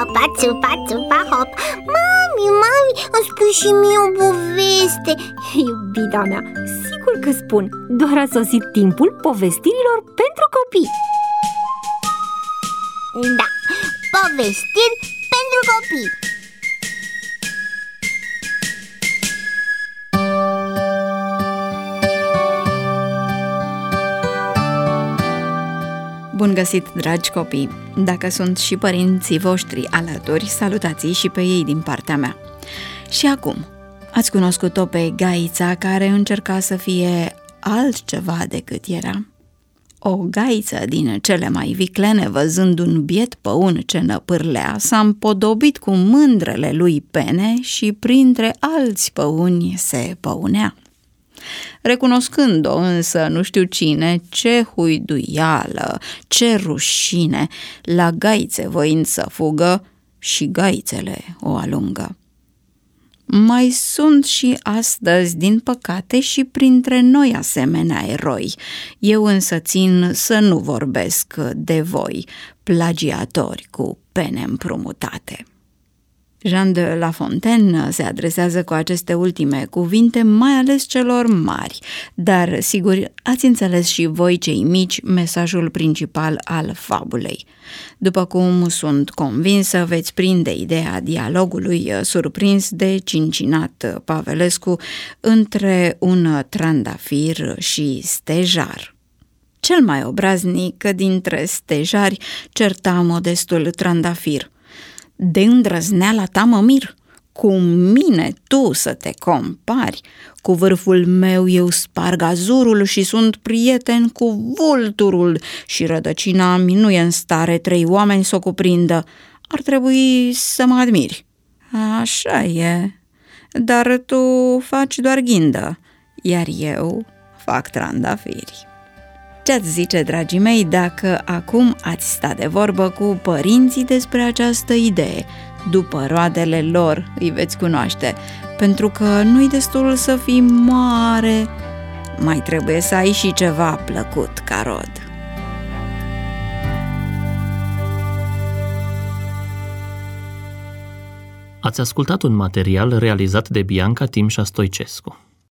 țupa, țupa, țupa, hop. Mami, îmi spui și mie o poveste. Iubita mea, sigur că spun. Doar a sosit timpul povestirilor pentru copii. Da, povestiri pentru copii. Bun găsit, dragi copii! Dacă sunt și părinții voștri alături, salutați și pe ei din partea mea. Și acum, ați cunoscut-o pe gaița care încerca să fie altceva decât era? O gaiță din cele mai viclene, văzând un biet păun ce năpârlea, s-a împodobit cu mândrele lui pene și printre alți păuni se păunea. Recunoscând-o însă nu știu cine, ce huiduială, ce rușine, la gaițe voind să fugă și gaițele o alungă. Mai sunt și astăzi, din păcate, și printre noi asemenea eroi. Eu însă țin să nu vorbesc de voi, plagiatori cu pene împrumutate. Jean de La Fontaine se adresează cu aceste ultime cuvinte mai ales celor mari, dar, sigur, ați înțeles și voi, cei mici, mesajul principal al fabulei. După cum sunt convinsă, veți prinde ideea dialogului surprins de Cincinat Pavelescu între un trandafir și stejar. Cel mai obraznic dintre stejari certa modestul trandafir: "De îndrăzneala ta mă mir, cu mine tu să te compari, cu vârful meu eu sparg azurul și sunt prieten cu vulturul și rădăcina mi nu e în stare 3 oameni să o cuprindă, ar trebui să mă admiri." "Așa e, dar tu faci doar ghindă, iar eu fac trandafiri." Ce-ați zice, dragii mei, dacă acum ați sta de vorbă cu părinții despre această idee? După roadele lor îi veți cunoaște, pentru că nu-i destul să fii mare, mai trebuie să ai și ceva plăcut ca rod. Ați ascultat un material realizat de Bianca Timșa Stoicescu.